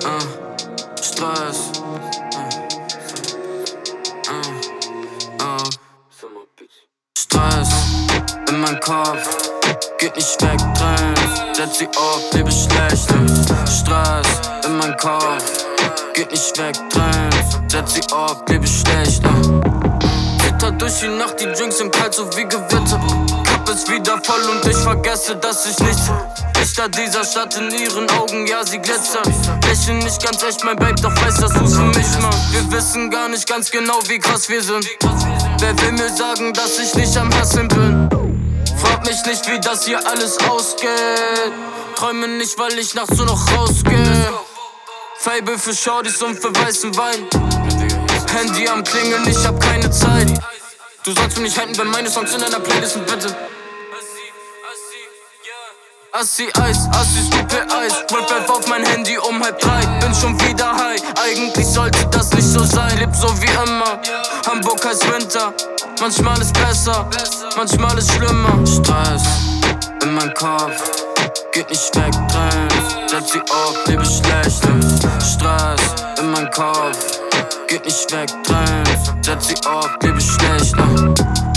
Stress. Stress in meinem Kopf, geht nicht weg, drin. Setz sie auf, lebe schlecht. Stress in meinem Kopf, geht nicht weg, drin. Setz sie auf, lebe schlecht. Zitter durch die Nacht, die Drinks sind kalt, so wie Gewitter. Cup ist wieder voll und ich vergesse, dass ich nichts. Lichter dieser Stadt in ihren Augen, ja, sie glitzern. Lächeln nicht ganz echt, mein Babe, doch weiß, dass du's für mich machst. Wir wissen gar nicht ganz genau, wie krass wir sind. Wer will mir sagen, dass ich nicht am Hasseln bin? Frag mich nicht, wie das hier alles ausgeht. Träume nicht, weil ich nachts nur noch rausgehe. Fable für Shorties und für weißen Wein. Handy am Klingeln, ich hab keine Zeit. Du sollst mich nicht halten, wenn meine Songs in deiner Playlist sind, bitte. Assi Eis, Assi Stupid Eis. Rap auf mein Handy um 2:30. Bin schon wieder high, eigentlich sollte das nicht so sein. Leb so wie immer, Hamburg heißt Winter. Manchmal ist besser, manchmal ist schlimmer. Stress in meinem Kopf, geht nicht weg, drin. Setz sie auf, lebe schlecht. Stress in meinem Kopf, geht nicht weg, drin. Setz sie auf, lebe schlecht.